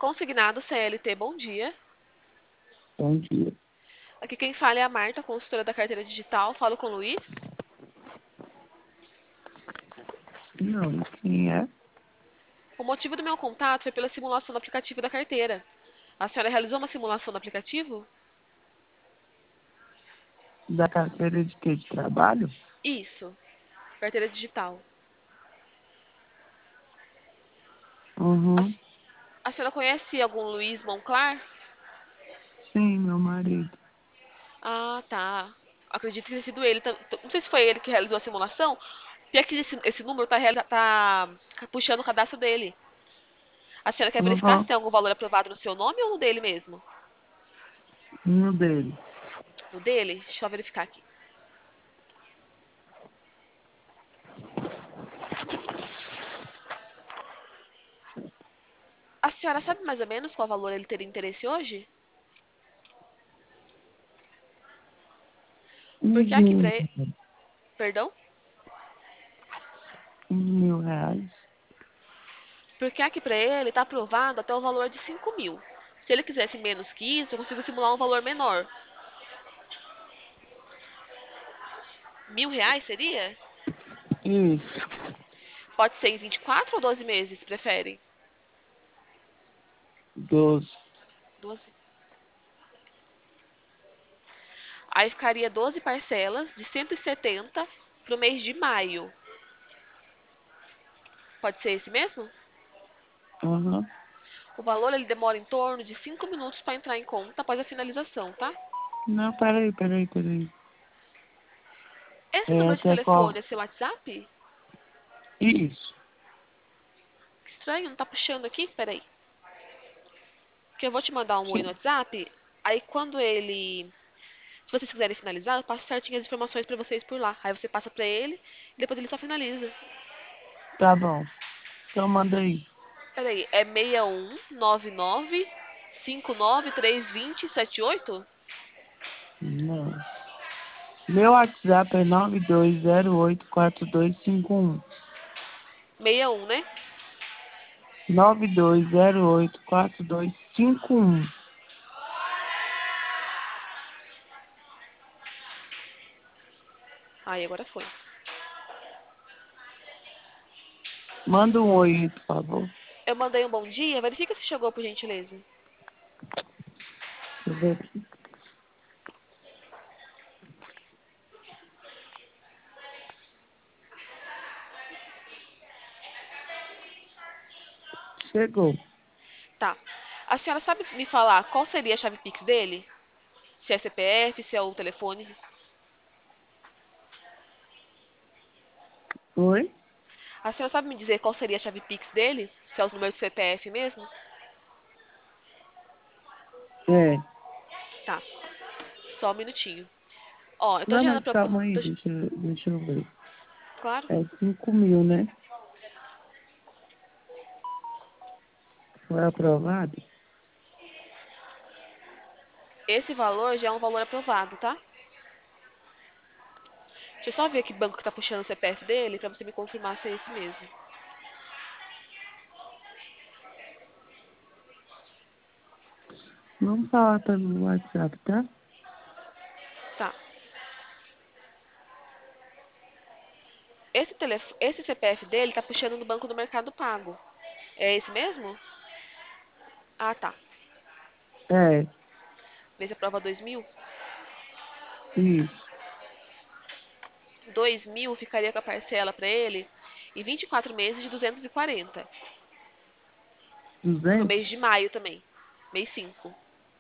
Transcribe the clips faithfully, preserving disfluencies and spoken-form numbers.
Consignado C L T, bom dia. Bom dia. Aqui quem fala é a Marta, consultora da carteira digital. Falo com o Luiz. Não, quem é? O motivo do meu contato foi pela simulação do aplicativo da carteira. A senhora realizou uma simulação do aplicativo? Da carteira de quê? De trabalho? Isso, carteira digital. A, Uhum. a senhora conhece algum Luiz Monclar? Sim, meu marido. Ah, tá. Acredito que tenha sido ele. Tam- Não sei se foi ele que realizou a simulação. E aqui esse, esse número tá, reali- tá puxando o cadastro dele. A senhora quer verificar se Uhum. tem algum valor aprovado no seu nome ou no dele mesmo? No dele. No dele? Deixa eu verificar aqui. A senhora sabe mais ou menos qual valor ele teria interesse hoje? Uns Porque aqui pra mil, ele... Perdão? uns mil reais. Porque aqui pra ele tá aprovado até o valor de cinco mil. Se ele quisesse menos que isso, eu consigo simular um valor menor. Mil reais seria? Isso. Pode ser em vinte e quatro ou doze meses, preferem? Doze. doze. Aí ficaria doze parcelas de cento e setenta pro mês de maio. Pode ser esse mesmo? Uhum. O valor ele demora em torno de cinco minutos para entrar em conta após a finalização, tá? Não, peraí, peraí, peraí. Esse É número de até qual? telefone é seu WhatsApp? Isso. Que estranho, não tá puxando aqui? Peraí. Que eu vou te mandar um oi no Sim. WhatsApp. Aí quando ele... Se vocês quiserem finalizar, eu passo certinho as informações pra vocês por lá. Aí você passa pra ele e depois ele só finaliza. Tá bom. Então manda aí. Peraí, é seis um nove nove cinco nove três dois zero sete oito? Não. Meu WhatsApp é nove dois zero oito quatro dois cinco um. seis um, né? nove dois zero oito quatro dois cinco um. Aí agora foi. Manda um oi aí, por favor. Eu mandei um bom dia. Verifica se chegou, por gentileza. Deixa eu ver aqui. Chegou. Tá. A senhora sabe me falar qual seria a chave Pix dele? Se é C P F, se é o telefone? Oi? A senhora sabe me dizer qual seria a chave Pix dele? Se é os números do C P F mesmo? É. Tá. Só um minutinho. Ó, eu tô Não, gerando a mas proposta. calma aí, deixa, eu- deixa eu ver. Claro. É cinco mil, né? Foi aprovado? Esse valor já é um valor aprovado, tá? Deixa eu só ver que banco que tá puxando o C P F dele pra você me confirmar se é esse mesmo. Vamos falar pelo WhatsApp, tá? Tá. Esse, telef... esse C P F dele tá puxando no banco do Mercado Pago. É esse mesmo? Ah, tá. É, Nesse aprova dois mil? isso. dois mil ficaria com a parcela pra ele em vinte e quatro meses de duzentos e quarenta. Pro mês de Duzentos? maio também. Mês cinco.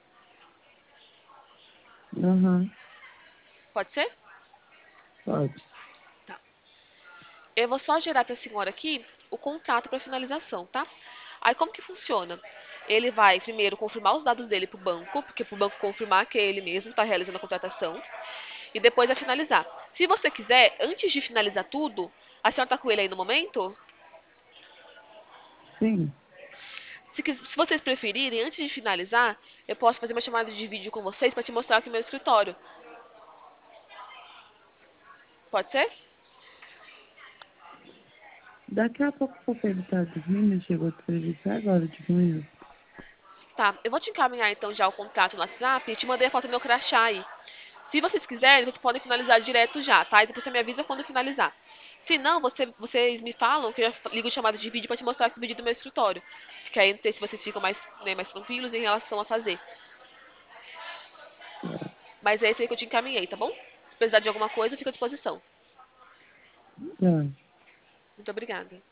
Aham, Pode ser? pode. Tá. Eu vou só gerar pra senhora aqui o contrato para finalização, tá? Aí como que funciona? Ele vai primeiro confirmar os dados dele pro banco, porque pro banco confirmar que é ele mesmo está realizando a contratação, e depois vai finalizar. Se você quiser, antes de finalizar tudo, a senhora tá com ele aí no momento? Sim, Se, quis- se vocês preferirem, antes de finalizar, eu posso fazer uma chamada de vídeo com vocês para te mostrar aqui o meu escritório. Pode ser? daqui a pouco o Pedro tá dormindo, chegou do serviço agora de manhã. Tá, eu vou te encaminhar então já o contrato no WhatsApp e te mandei a foto do meu crachá aí. Se vocês quiserem, vocês podem finalizar direto já, tá? E depois você me avisa quando finalizar. Se não, você, vocês me falam que eu já ligo chamada de vídeo pra te mostrar esse vídeo do meu escritório. Que aí não sei se vocês ficam mais, né, mais tranquilos em relação a fazer. Mas é esse aí que eu te encaminhei, tá bom? Se precisar de alguma coisa, fica à disposição. É. Muito obrigada.